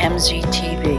MZTV.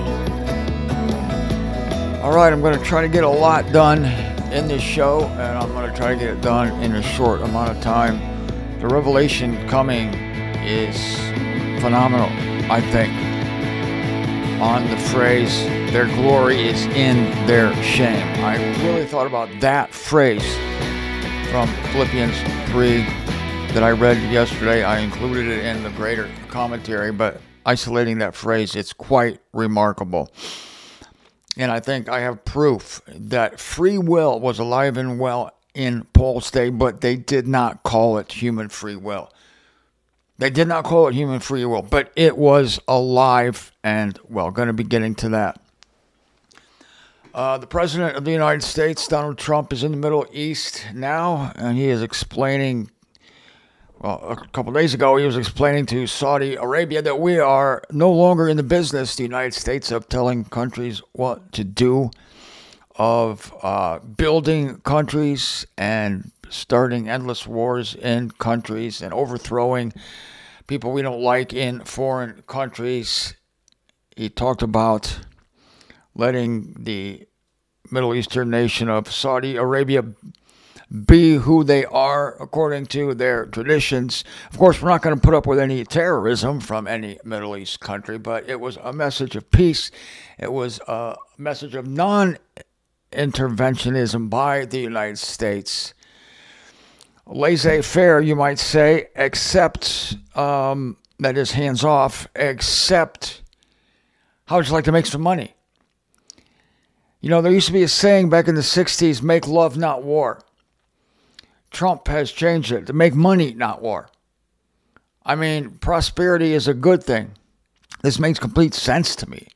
All right, I'm going to try to get a lot done in this show, and I'm going to try to get it done in a short amount of time. The revelation coming is phenomenal, I think, on the phrase, their glory is in their shame. I really thought about that phrase from Philippians 3 that I read yesterday. I included it in the greater commentary, but isolating that phrase, it's quite remarkable. And I think I have proof that free will was alive and well in Paul's day, but they did not call it human free will. They did not call it human free will, but it was alive and well. Going to be getting to that. The President of the United States, Donald Trump, is in the Middle East now, and he is explaining, well, a couple days ago, he was explaining to Saudi Arabia that we are no longer in the business, the United States, of telling countries what to do, of building countries and starting endless wars in countries and overthrowing people we don't like in foreign countries. He talked about letting the Middle Eastern nation of Saudi Arabia be who they are according to their traditions. Of course, we're not going to put up with any terrorism from any Middle East country, but it was a message of peace. It was a message of non-interventionism by the United States. Laissez-faire, you might say, except, that is hands-off, except, how would you like to make some money? You know, there used to be a saying back in the 60s, make love, not war. Trump has changed it to make money, not war. I mean, prosperity is a good thing. This makes complete sense to me.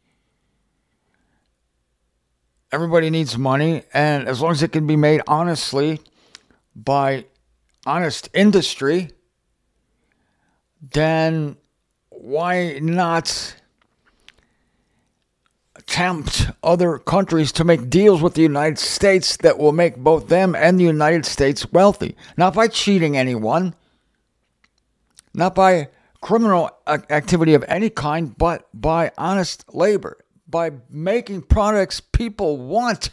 Everybody needs money, and as long as it can be made honestly by honest industry, then why not tempt other countries to make deals with the United States that will make both them and the United States wealthy? Not by cheating anyone, not by criminal activity of any kind, but by honest labor, by making products people want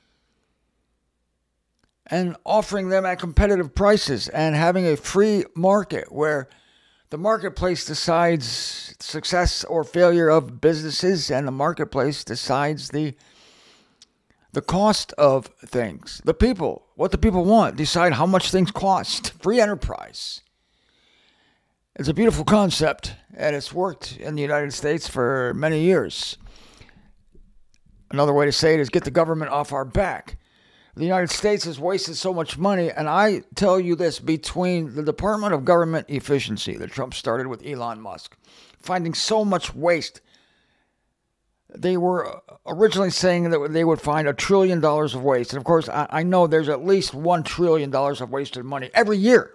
and offering them at competitive prices and having a free market where the marketplace decides success or failure of businesses, and the marketplace decides the cost of things. The people, what the people want, decide how much things cost. Free enterprise. It's a beautiful concept, and it's worked in the United States for many years. Another way to say it is get the government off our back. The United States has wasted so much money, and I tell you this, between the Department of Government Efficiency that Trump started with Elon Musk, finding so much waste. They were originally saying that they would find $1 trillion of waste. And of course, I know there's at least $1 trillion of wasted money every year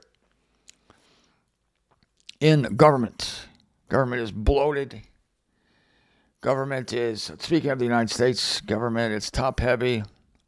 in government. Government is bloated. Government is, speaking of the United States government, it's top heavy.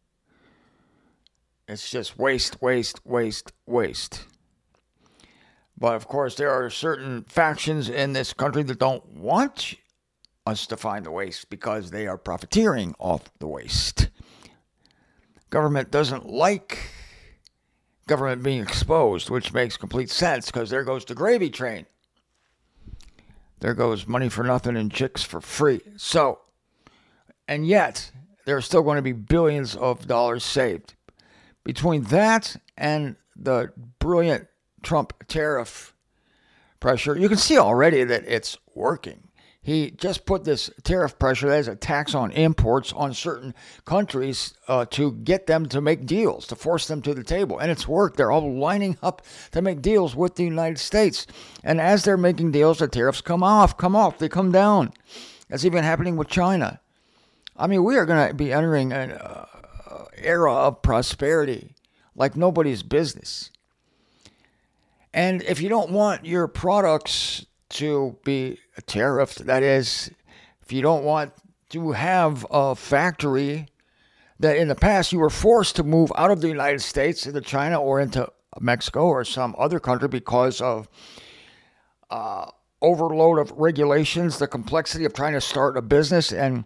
It's just waste, waste, waste, waste. But of course, there are certain factions in this country that don't want us to find the waste because they are profiteering off the waste. Government doesn't like government being exposed, which makes complete sense because there goes the gravy train. There goes money for nothing and chicks for free. So, and yet, there are still going to be billions of dollars saved. Between that and the brilliant Trump tariff pressure, you can see already that it's working. He just put this tariff pressure as a tax on imports on certain countries to get them to make deals, to force them to the table. And it's worked. They're all lining up to make deals with the United States. And as they're making deals, the tariffs come off, they come down. That's even happening with China. I mean, we are going to be entering an era of prosperity like nobody's business. And if you don't want your products to be tariffed, that is, if you don't want to have a factory that in the past you were forced to move out of the United States into China or into Mexico or some other country because of overload of regulations, the complexity of trying to start a business, and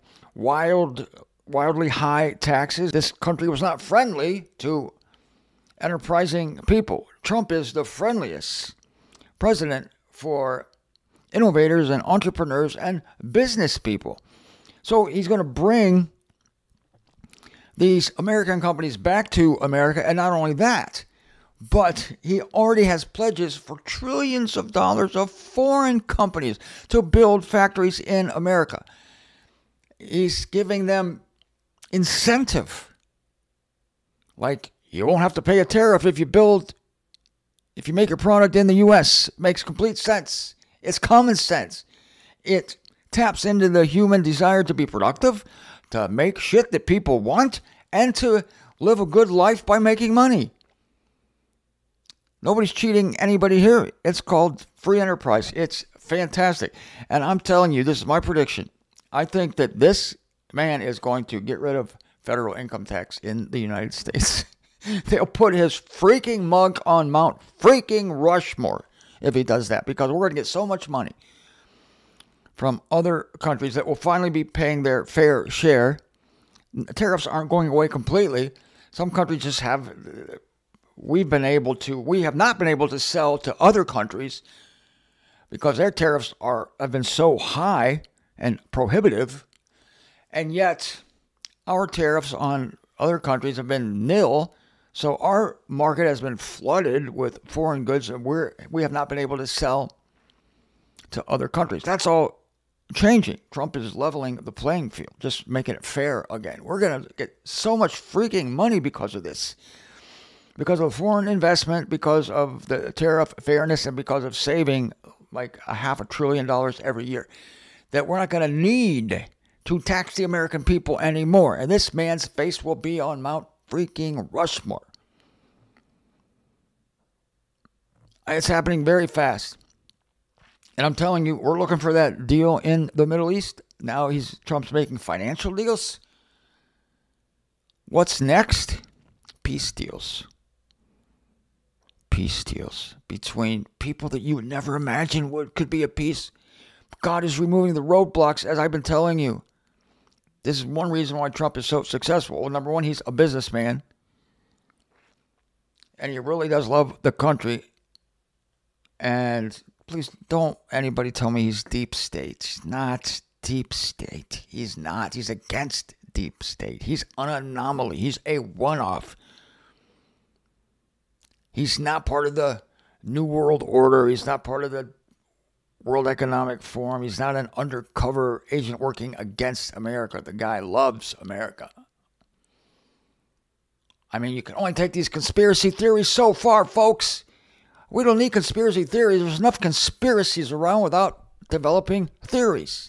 wildly high taxes. This country was not friendly to enterprising people. Trump is the friendliest president for innovators and entrepreneurs and business people. So he's going to bring these American companies back to America. And not only that, but he already has pledges for trillions of dollars of foreign companies to build factories in America. He's giving them incentive. Like, you won't have to pay a tariff if you make your product in the U.S. It makes complete sense. It's common sense. It taps into the human desire to be productive, to make shit that people want, and to live a good life by making money. Nobody's cheating anybody here. It's called free enterprise. It's fantastic. And I'm telling you, this is my prediction. I think that this man is going to get rid of federal income tax in the United States. They'll put his freaking mug on Mount freaking Rushmore if he does that, because we're going to get so much money from other countries that will finally be paying their fair share. Tariffs aren't going away completely. Some countries just have. We have not been able to sell to other countries because their tariffs have been so high and prohibitive, and yet our tariffs on other countries have been nil. So our market has been flooded with foreign goods, and we have not been able to sell to other countries. That's all changing. Trump is leveling the playing field, just making it fair again. We're going to get so much freaking money because of this, because of foreign investment, because of the tariff fairness, and because of saving like $500 billion every year, that we're not going to need to tax the American people anymore. And this man's face will be on Mount freaking Rushmore. It's happening very fast. And I'm telling you, we're looking for that deal in the Middle East. Now Trump's making financial deals. What's next? Peace deals. Peace deals between people that you would never imagine could be a peace. God is removing the roadblocks, as I've been telling you. This is one reason why Trump is so successful. Well, number one, he's a businessman. And he really does love the country. And please don't anybody tell me he's deep state. He's not deep state. He's not. He's against deep state. He's an anomaly. He's a one-off. He's not part of the New World Order. He's not part of the World Economic Forum. He's not an undercover agent working against America. The guy loves America. I mean, you can only take these conspiracy theories so far, folks. We don't need conspiracy theories. There's enough conspiracies around without developing theories.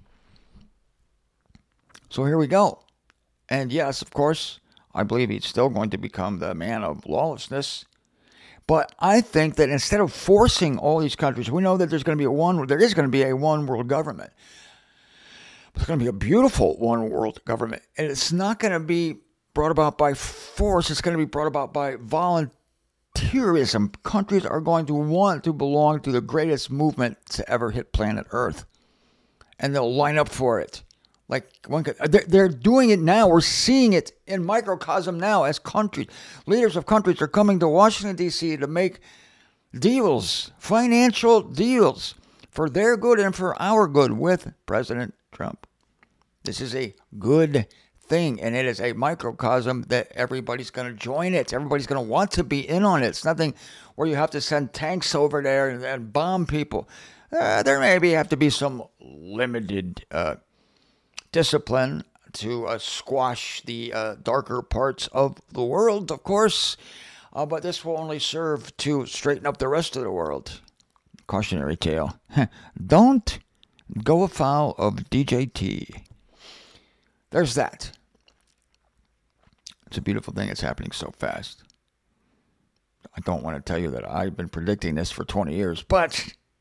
So here we go. And yes, of course, I believe he's still going to become the man of lawlessness. But I think that instead of forcing all these countries, we know that there is going to be a one world government. But it's going to be a beautiful one world government. And it's not going to be brought about by force. It's going to be brought about by volunteerism. Countries are going to want to belong to the greatest movement to ever hit planet Earth. And they'll line up for it. They're doing it now. We're seeing it in microcosm now as countries. Leaders of countries are coming to Washington, D.C. to make deals, financial deals, for their good and for our good with President Trump. This is a good thing, and it is a microcosm that everybody's going to join it. Everybody's going to want to be in on it. It's nothing where you have to send tanks over there and bomb people. There maybe have to be some limited discipline to squash the darker parts of the world, of course. But this will only serve to straighten up the rest of the world. Cautionary tale. Don't go afoul of DJT. There's that. It's a beautiful thing. It's happening so fast. I don't want to tell you that I've been predicting this for 20 years, but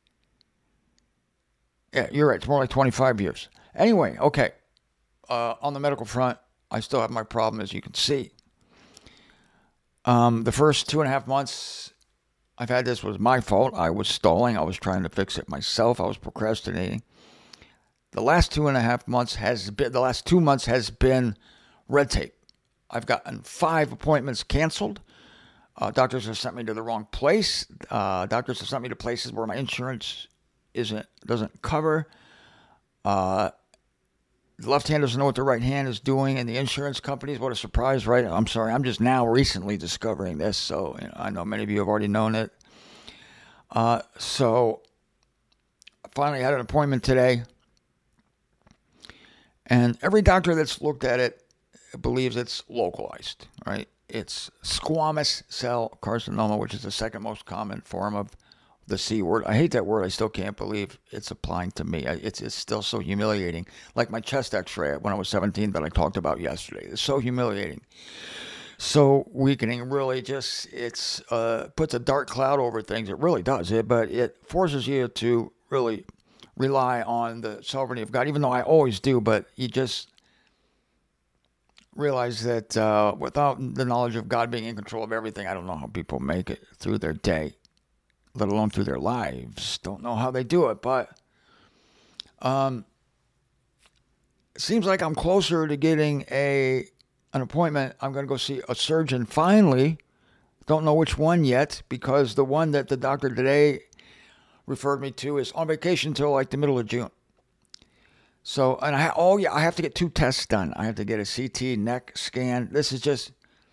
yeah, you're right. It's more like 25 years. Anyway, okay. On the medical front, I still have my problem, as you can see. The first 2.5 months, I've had this was my fault. I was stalling. I was trying to fix it myself. I was procrastinating. The last 2.5 months the last 2 months has been red tape. I've gotten 5 appointments canceled. Doctors have sent me to the wrong place. Doctors have sent me to places where my insurance doesn't cover. The left hand doesn't know what the right hand is doing, and the insurance companies, what a surprise, right? I'm sorry, I'm just now recently discovering this, so I know many of you have already known it. So I finally had an appointment today, and every doctor that's looked at it believes it's localized, right? It's squamous cell carcinoma, which is the second most common form of the C word. I hate that word. I still can't believe it's applying to me. It's still so humiliating. Like my chest x-ray when I was 17 that I talked about yesterday. It's so humiliating. So weakening, really just, puts a dark cloud over things. It really does. But it forces you to really rely on the sovereignty of God, even though I always do. But you just realize that without the knowledge of God being in control of everything, I don't know how people make it through their day, let alone through their lives. Don't know how they do it, but it seems like I'm closer to getting an appointment. I'm going to go see a surgeon finally. Don't know which one yet, because the one that the doctor today referred me to is on vacation till like the middle of June. So, and I have to get 2 tests done. I have to get a CT neck scan. This is just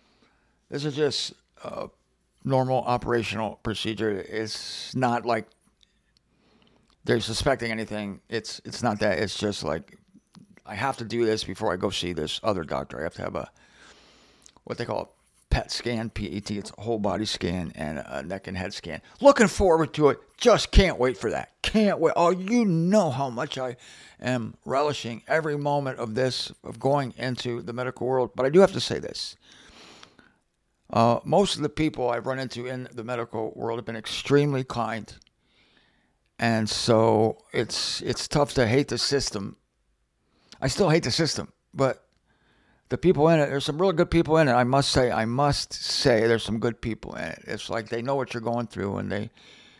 a normal operational procedure. It's not like they're suspecting anything. It's not that. It's just like I have to do this before I go see this other doctor. I have to have what they call a PET scan, PET. It's a whole body scan and a neck and head scan. Looking forward to it. Just can't wait for that. Can't wait. Oh, you know how much I am relishing every moment of this, of going into the medical world. But I do have to say this. Most of the people I've run into in the medical world have been extremely kind. And so it's tough to hate the system. I still hate the system, but the people in it, there's some really good people in it. I must say, there's some good people in it. It's like they know what you're going through, and they,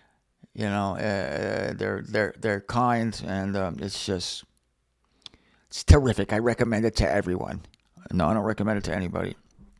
they're kind, and it's terrific. I recommend it to everyone. No, I don't recommend it to anybody.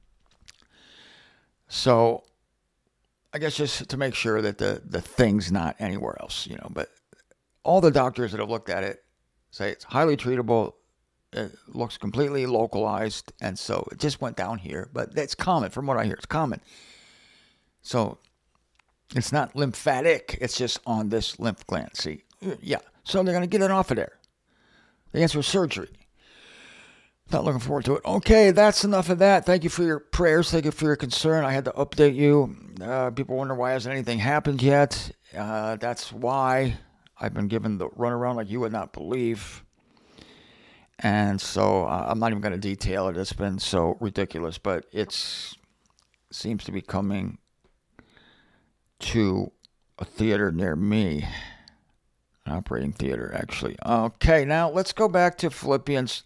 So, I guess just to make sure that the thing's not anywhere else, But all the doctors that have looked at it say it's highly treatable. It looks completely localized, and so it just went down here. But it's common, from what I hear. It's common. So it's not lymphatic. It's just on this lymph gland. See? Yeah. So they're going to get it off of there. The answer is surgery. Not looking forward to it. Okay, that's enough of that. Thank you for your prayers. Thank you for your concern. I had to update you. People wonder why hasn't anything happened yet. That's why I've been given the runaround like you would not believe. And so I'm not even going to detail it. It's been so ridiculous, but it seems to be coming to a theater near me. An operating theater, actually. Okay, now let's go back to Philippians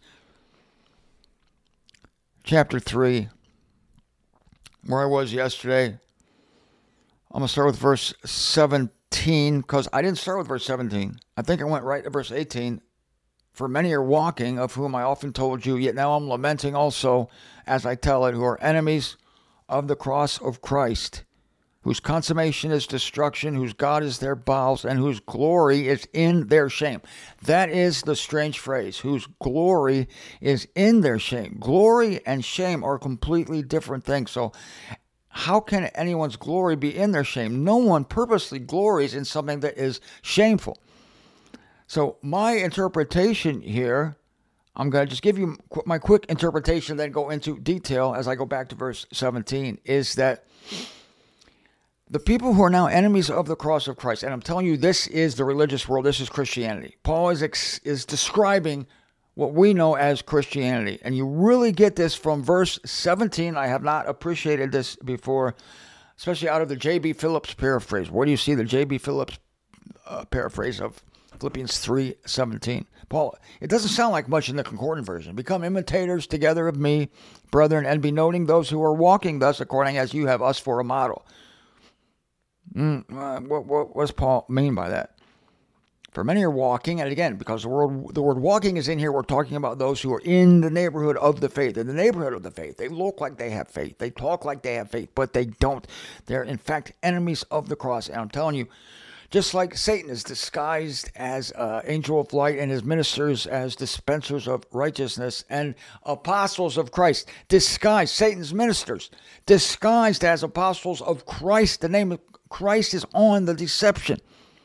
chapter 3, where I was yesterday. I'm going to start with verse 17, because I didn't start with verse 17. I think I went right to verse 18. For many are walking, of whom I often told you, yet now I'm lamenting also, as I tell it, who are enemies of the cross of Christ, whose consummation is destruction, whose God is their bowels, and whose glory is in their shame. That is the strange phrase, whose glory is in their shame. Glory and shame are completely different things. So how can anyone's glory be in their shame? No one purposely glories in something that is shameful. So my interpretation here, I'm going to just give you my quick interpretation, then go into detail as I go back to verse 17, is that the people who are now enemies of the cross of Christ, and I'm telling you, this is the religious world, this is Christianity. Paul is describing what we know as Christianity, and you really get this from verse 17. I have not appreciated this before, especially out of the J.B. Phillips paraphrase. Where do you see the J.B. Phillips paraphrase of Philippians 3:17. Paul, it doesn't sound like much in the Concordant version. Become imitators together of me, brethren, and be noting those who are walking thus according as you have us for a model. What does Paul mean by that? For many are walking, and again, because the word walking is in here, we're talking about those who are in the neighborhood of the faith. In the neighborhood of the faith, they look like they have faith. They talk like they have faith, but they don't. They're, in fact, enemies of the cross. And I'm telling you, just like Satan is disguised as angel of light and his ministers as dispensers of righteousness and apostles of Christ, disguised, Satan's ministers, disguised as apostles of Christ. The name of Christ is on the deception.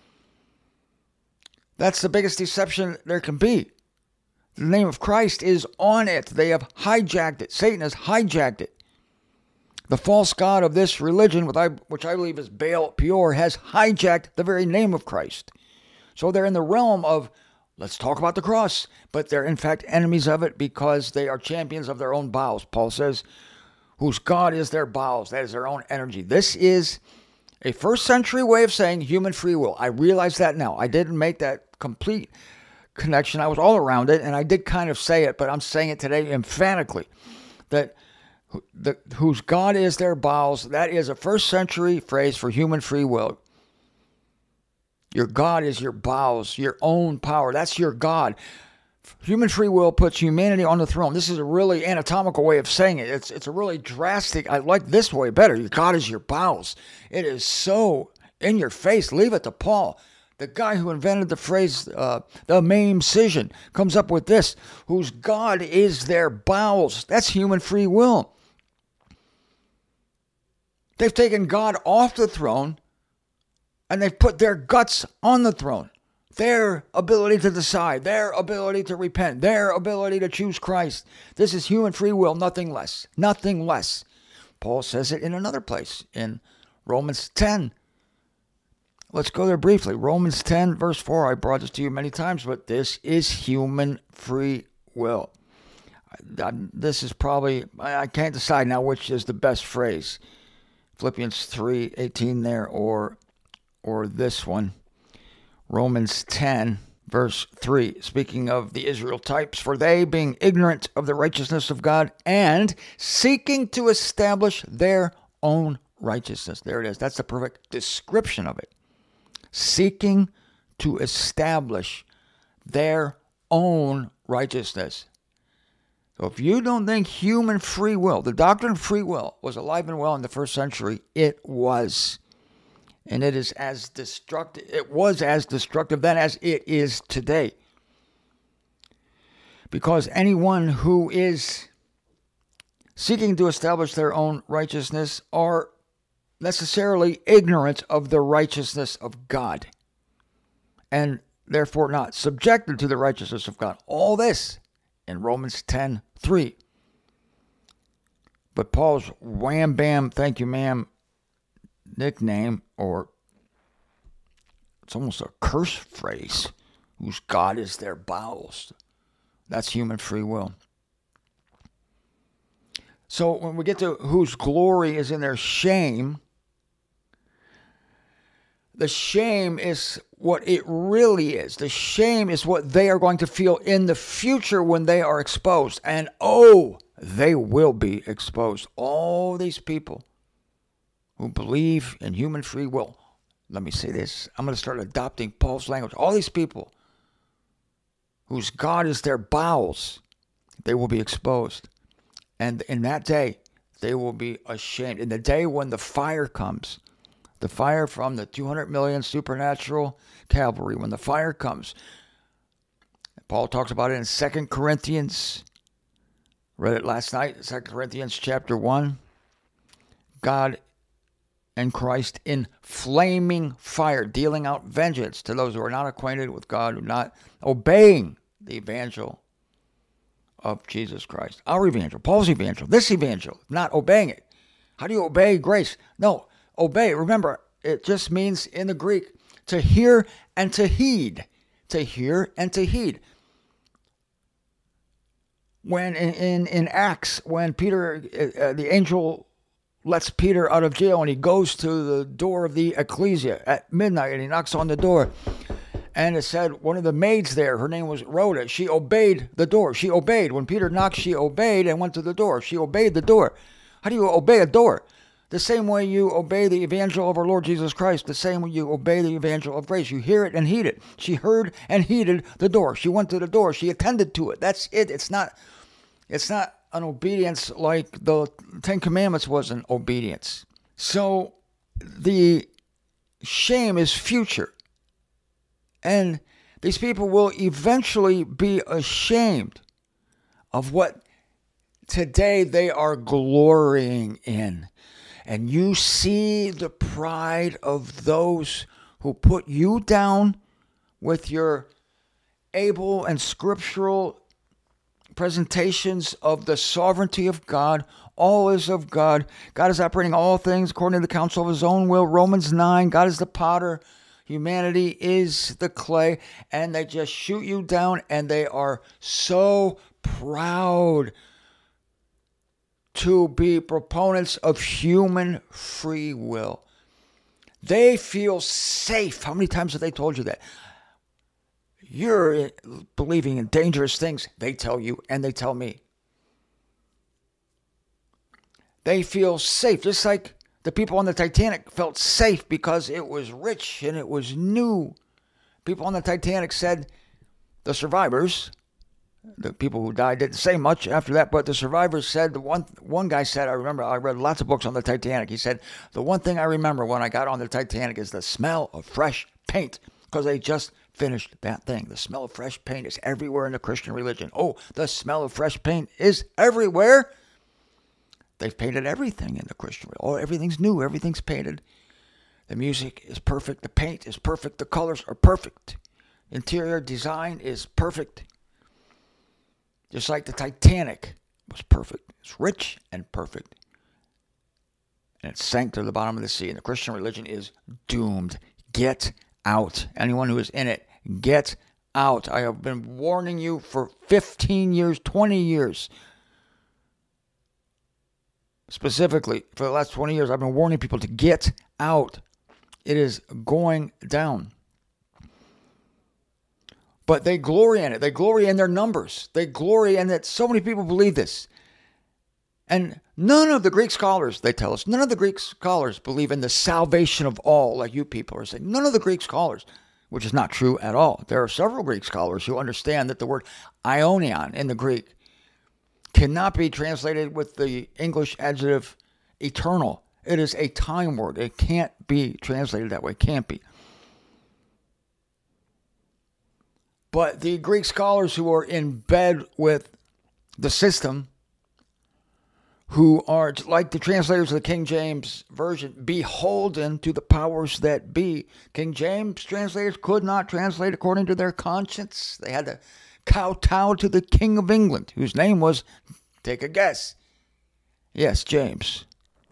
That's the biggest deception there can be. The name of Christ is on it. They have hijacked it. Satan has hijacked it. The false god of this religion, which I believe is Baal Peor, has hijacked the very name of Christ. So they're in the realm of, let's talk about the cross, but they're in fact enemies of it because they are champions of their own bowels. Paul says, whose God is their bowels, that is their own energy. This is a first century way of saying human free will. I realize that now. I didn't make that complete connection. I was all around it, and I did kind of say it, but I'm saying it today emphatically, that whose God is their bowels, that is a first century phrase for human free will. Your God is your bowels, your own power. That's your God. Human free will puts humanity on the throne. This is a really anatomical way of saying it. It's a really drastic. I like this way better. Your God is your bowels. It is so in your face. Leave it to Paul. The guy who invented the phrase, the main incision, comes up with this, whose God is their bowels. That's human free will. They've taken God off the throne, and they've put their guts on the throne. Their ability to decide, their ability to repent, their ability to choose Christ. This is human free will, nothing less. Nothing less. Paul says it in another place, in Romans 10. Let's go there briefly. Romans 10, verse 4. I brought this to you many times, but this is human free will. This is probably, I can't decide now which is the best phrase. Philippians 3:18 there, or this one. Romans 10, verse 3, speaking of the Israel types, for they, being ignorant of the righteousness of God and seeking to establish their own righteousness. There it is. That's the perfect description of it. Seeking to establish their own righteousness. So if you don't think human free will, the doctrine of free will, was alive and well in the first century, it was. And it is as destructive. It was as destructive then as it is today. Because anyone who is seeking to establish their own righteousness are necessarily ignorant of the righteousness of God, and therefore not subjected to the righteousness of God. All this in Romans 10:3. But Paul's wham bam, thank you ma'am nickname, or it's almost a curse phrase, whose God is their bowels. That's human free will. So when we get to whose glory is in their shame, the shame is what it really is. The shame is what they are going to feel in the future when they are exposed. And oh, they will be exposed. All these people who believe in human free will. Let me say this. I'm going to start adopting Paul's language. All these people whose God is their bowels, they will be exposed. And in that day, they will be ashamed. In the day when the fire comes, the fire from the 200 million supernatural cavalry, when the fire comes, Paul talks about it in 2 Corinthians. Read it last night, 2 Corinthians chapter 1. God and Christ in flaming fire, dealing out vengeance to those who are not acquainted with God, who are not obeying the evangel of Jesus Christ. Our evangel, Paul's evangel, this evangel, not obeying it. How do you obey grace? No, obey. Remember, it just means in the Greek to hear and to heed. To hear and to heed. When in Acts, when Peter, the angel lets Peter out of jail and he goes to the door of the ecclesia at midnight and he knocks on the door. And it said one of the maids there, her name was Rhoda, she obeyed the door. She obeyed. When Peter knocked, she obeyed and went to the door. She obeyed the door. How do you obey a door? The same way you obey the evangel of our Lord Jesus Christ, the same way you obey the evangel of grace. You hear it and heed it. She heard and heeded the door. She went to the door. She attended to it. That's it. It's not an obedience like the Ten Commandments was an obedience. So the shame is future. And these people will eventually be ashamed of what today they are glorying in. And you see the pride of those who put you down with your able and scriptural presentations of the sovereignty of God. All is of God. God is operating all things according to the counsel of his own will. Romans 9, God is the potter. Humanity is the clay. And they just shoot you down, and they are so proud to be proponents of human free will. They feel safe. How many times have they told you that? You're believing in dangerous things, they tell you, and they tell me. They feel safe, just like the people on the Titanic felt safe because it was rich and it was new. People on the Titanic said, the survivors, the people who died didn't say much after that, but the survivors said, one guy said, I remember, I read lots of books on the Titanic. He said, the one thing I remember when I got on the Titanic is the smell of fresh paint, because they just finished that thing. The smell of fresh paint is everywhere in the Christian religion. Oh, the smell of fresh paint is everywhere. They've painted everything in the Christian religion. Oh, everything's new. Everything's painted. The music is perfect. The paint is perfect. The colors are perfect. Interior design is perfect. Just like the Titanic was perfect. It's rich and perfect. And it sank to the bottom of the sea. And the Christian religion is doomed. Get out. Anyone who is in it, get out. I have been warning you for 15 years, 20 years. Specifically, for the last 20 years, I've been warning people to get out. It is going down. But they glory in it. They glory in their numbers. They glory in that so many people believe this. And none of the Greek scholars, they tell us, none of the Greek scholars believe in the salvation of all, like you people are saying. None of the Greek scholars, which is not true at all. There are several Greek scholars who understand that the word aionion in the Greek cannot be translated with the English adjective eternal. It is a time word. It can't be translated that way. It can't be. But the Greek scholars who are in bed with the system, who are, like the translators of the King James Version, beholden to the powers that be. King James translators could not translate according to their conscience. They had to kowtow to the King of England, whose name was, take a guess. Yes, James.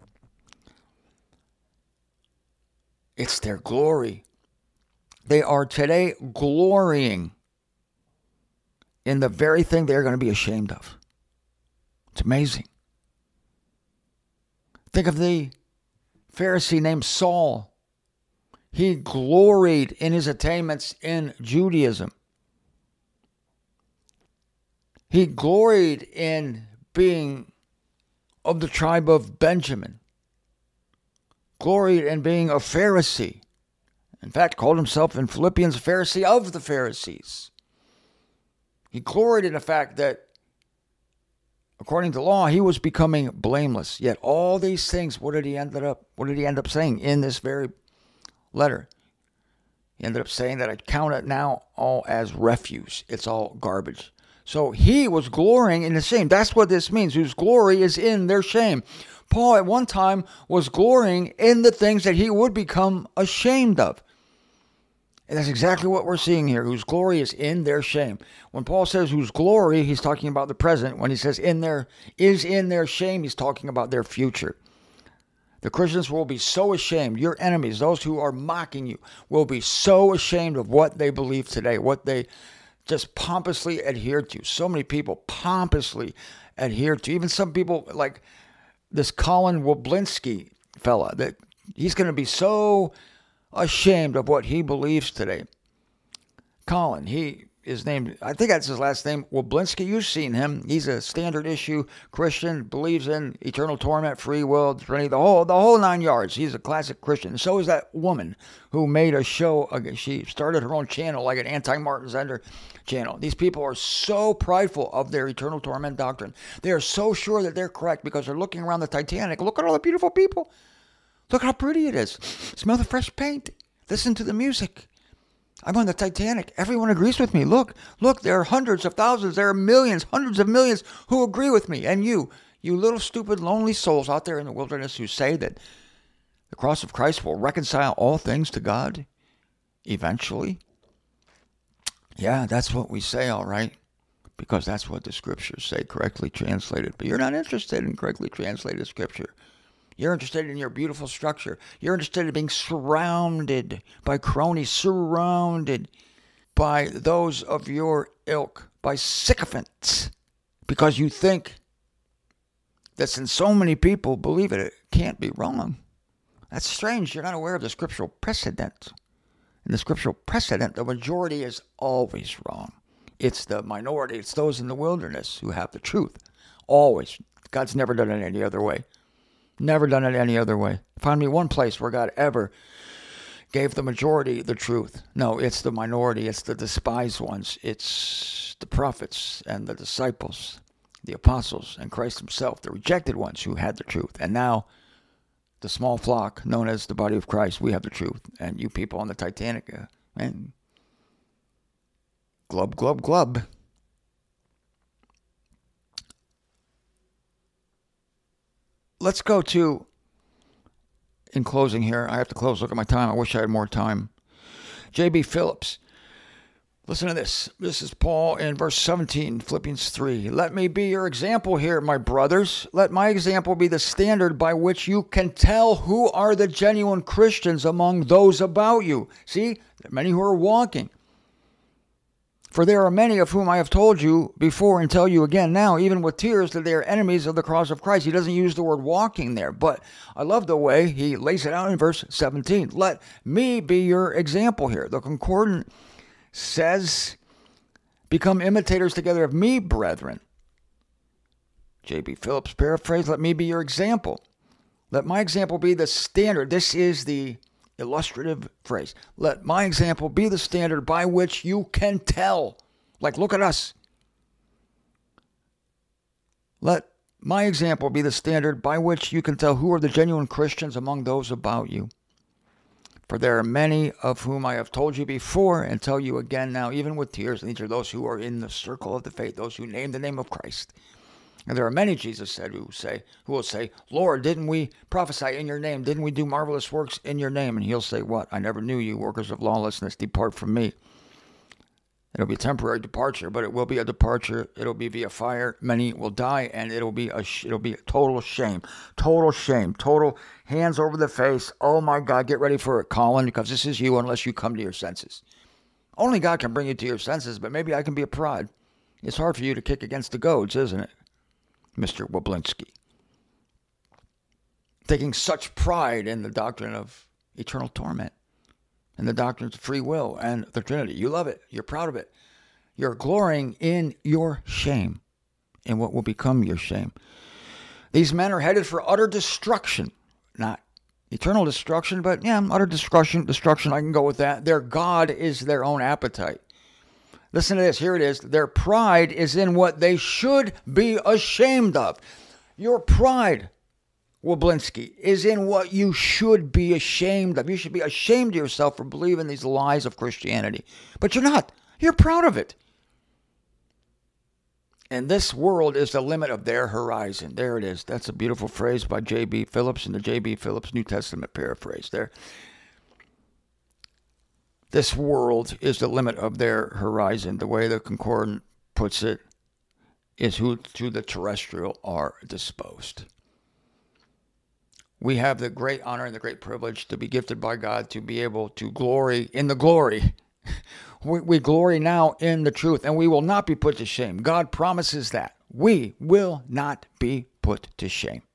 It's their glory. They are today glorying in the very thing they're going to be ashamed of. It's amazing. Think of the Pharisee named Saul. He gloried in his attainments in Judaism. He gloried in being of the tribe of Benjamin. Gloried in being a Pharisee. In fact, called himself in Philippians a Pharisee of the Pharisees. He gloried in the fact that, according to law, he was becoming blameless. Yet all these things, what did he end up saying in this very letter? He ended up saying that I count it now all as refuse. It's all garbage. So he was glorying in the shame. That's what this means, whose glory is in their shame. Paul at one time was glorying in the things that he would become ashamed of. And that's exactly what we're seeing here, whose glory is in their shame. When Paul says whose glory, he's talking about the present. When he says in their shame, he's talking about their future. The Christians will be so ashamed. Your enemies, those who are mocking you, will be so ashamed of what they believe today, what they just pompously adhere to. So many people pompously adhere to. Even some people like this Colin Woblinski fella, that he's going to be so ashamed of what he believes today. Colin, he his name, I think that's his last name, Woblinski. You've seen him. He's a standard issue Christian, believes in eternal torment, free will, Trinity, the whole 9 yards. He's a classic Christian. So is that woman who made a show. She started her own channel, like an anti-Martin Zender channel. These people are so prideful of their eternal torment doctrine. They are so sure that they're correct because they're looking around the Titanic. Look at all the beautiful people. Look how pretty it is. Smell the fresh paint. Listen to the music. I'm on the Titanic. Everyone agrees with me. Look, there are hundreds of thousands, there are millions, hundreds of millions who agree with me. And you little stupid, lonely souls out there in the wilderness who say that the cross of Christ will reconcile all things to God eventually. Yeah, that's what we say, all right, because that's what the scriptures say, correctly translated. But you're not interested in correctly translated scripture. You're interested in your beautiful structure. You're interested in being surrounded by cronies, surrounded by those of your ilk, by sycophants, because you think that since so many people believe it, it can't be wrong. That's strange. You're not aware of the scriptural precedent. In the scriptural precedent, the majority is always wrong. It's the minority. It's those in the wilderness who have the truth. Always. God's never done it any other way. Never done it any other way. Find me one place where God ever gave the majority the truth. No, it's the minority. It's the despised ones. It's the prophets and the disciples, the apostles, and Christ himself, the rejected ones who had the truth. And now, the small flock known as the body of Christ, we have the truth. And you people on the Titanic, man, glub, glub, glub. Let's go to, in closing here, I have to close, look at my time, I wish I had more time. J.B. Phillips, listen to this. This is Paul in verse 17, Philippians 3. Let me be your example here, my brothers. Let my example be the standard by which you can tell who are the genuine Christians among those about you. See, there are many who are walking. For there are many of whom I have told you before and tell you again now, even with tears, that they are enemies of the cross of Christ. He doesn't use the word walking there, but I love the way he lays it out in verse 17. Let me be your example here. The Concordant says, become imitators together of me, brethren. J.B. Phillips paraphrase, let me be your example. Let my example be the standard. This is the illustrative phrase. Let my example be the standard by which you can tell. Like, look at us. Let my example be the standard by which you can tell who are the genuine Christians among those about you. For there are many of whom I have told you before and tell you again now, even with tears. And these are those who are in the circle of the faith, those who name the name of Christ. And there are many, Jesus said, who will say, Lord, didn't we prophesy in your name? Didn't we do marvelous works in your name? And he'll say, what? I never knew you, workers of lawlessness. Depart from me. It'll be a temporary departure, but it will be a departure. It'll be via fire. Many will die, and it'll be a total shame. Total shame. Total hands over the face. Oh, my God, get ready for it, Colin, because this is you unless you come to your senses. Only God can bring you to your senses, but maybe I can be a prod. It's hard for you to kick against the goads, isn't it? Mr. Woblinski, taking such pride in the doctrine of eternal torment and the doctrines of free will and the Trinity. You love it. You're proud of it. You're glorying in your shame, in what will become your shame. These men are headed for utter destruction, not eternal destruction, but utter destruction. I can go with that. Their God is their own appetite. Listen to this. Here it is. Their pride is in what they should be ashamed of. Your pride, Woblinski, is in what you should be ashamed of. You should be ashamed of yourself for believing these lies of Christianity. But you're not. You're proud of it. And this world is the limit of their horizon. There it is. That's a beautiful phrase by J.B. Phillips in the J.B. Phillips New Testament paraphrase there. This world is the limit of their horizon. The way the Concordant puts it is who to the terrestrial are disposed. We have the great honor and the great privilege to be gifted by God to be able to glory in the glory. We glory now in the truth, and we will not be put to shame. God promises that. We will not be put to shame.